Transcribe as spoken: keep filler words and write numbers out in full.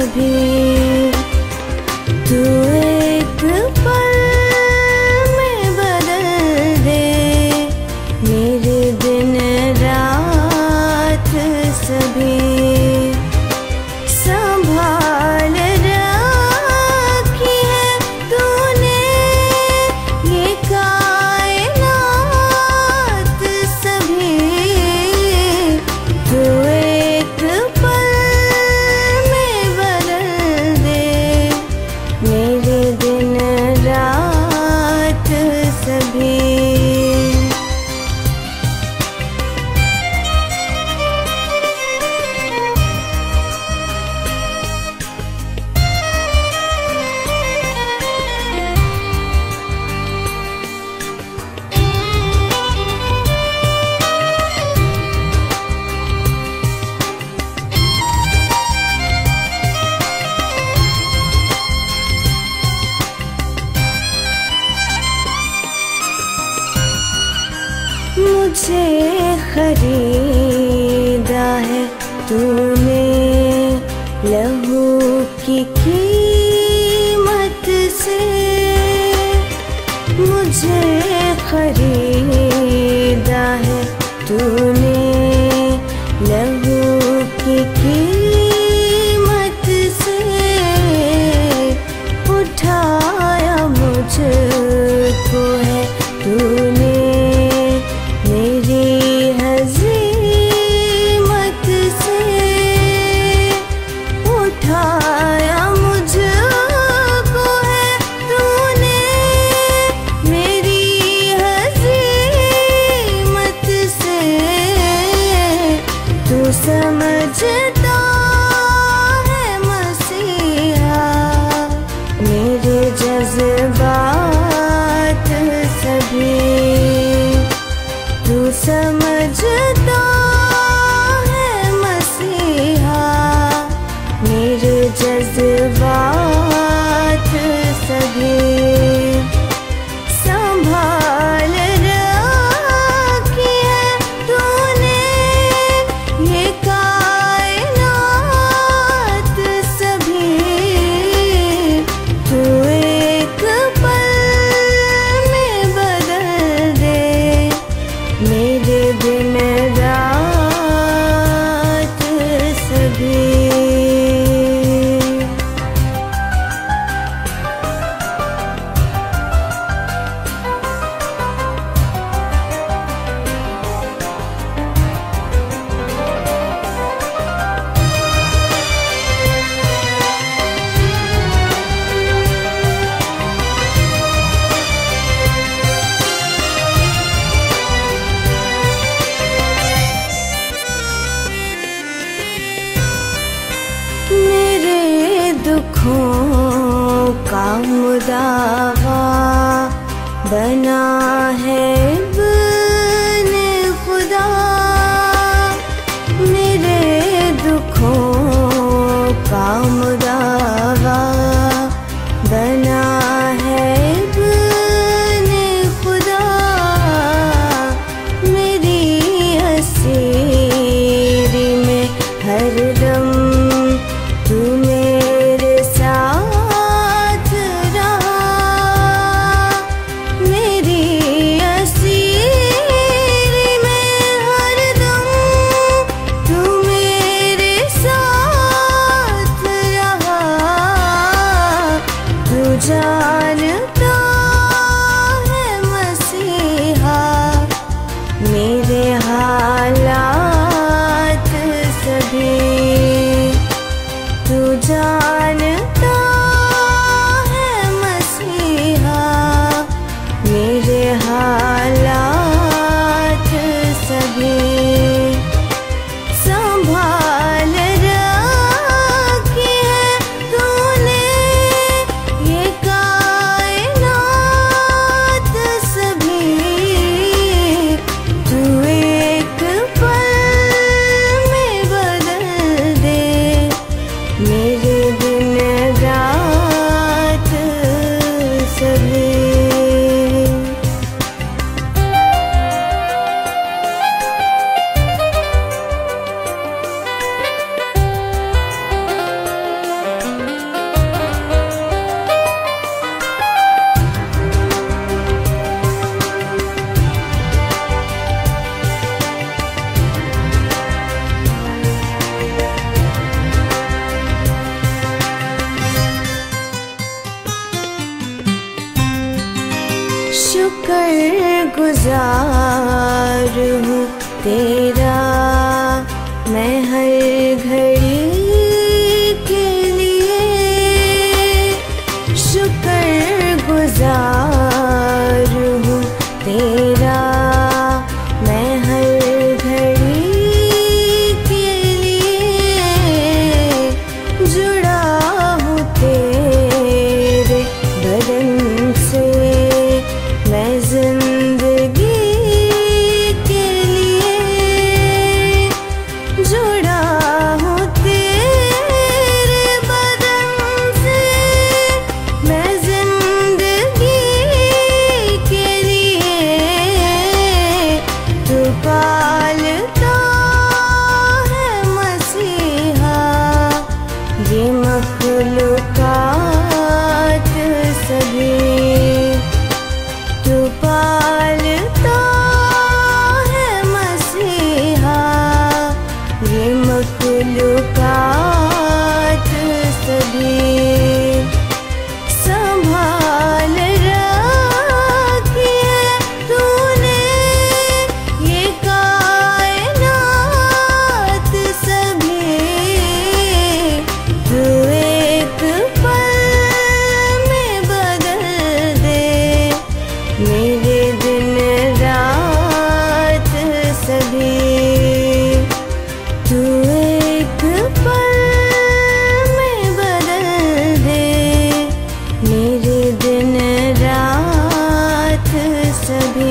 सभी। तू एक पल में बदल दे मेरे दिन रात सभी। संभाल रखी है तूने ये कायनात सभी। तू एक पल में बदल दे मेरे दिन रात सभी। मुझे खरीदा है तूने लहू की कीमत से। मुझे खरीदा है तूने लहू की कीमत से। उठाया मुझको है तूने मेरी हज़ीमत से। उठाया मुझको है तूने मेरी हज़ीमत से। तू समझता है मसीहा मेरे जज्बात सभी। तू समझता है मसीहा मेरे जज्बात सभी। संभाल रखी है तूने ये कायनात सभी। तू एक पल में बदल दे मेरे दिन रात सभी। मेरे दुखों का मुदावा बना है इब्ने खुदा। मेरे दुखों का मुदावा बना है इब्ने खुदा। मेरी हसीरी में हरदम तू मेरे साथ रहा। मेरी असीरी में हरदम तू मेरे साथ रहा। तू जानता है मसीहा मेरे हालात सभी। तू जानता है मसीहा मेरे हालात सभी। संभाल रखी है तूने ये कायनात सभी। तू एक पल में बदल दे मेरे दिन शुक्रगुजार हूँ तेरा मैं हर घड़ी के लिए, शुक्रगुजार हूँ तेरा मैं हर घड़ी के लिए। जुड़ा हूँ तेरे बदन से मैं जिंदगी के लिए, जुड़ा हूँ तेरे बदन से मैं जिंदगी के लिए। तू पालता है मसीहा ये मखलूकात सभी, तू पालता है मसीहा ये मखलूकात सभी। संभाल रखी है तूने ये कायनात सभी, तू एक पल में बदल दे मेरे दिन रात सभी। तू एक पल में बदल दे मेरे दिन रात सभी।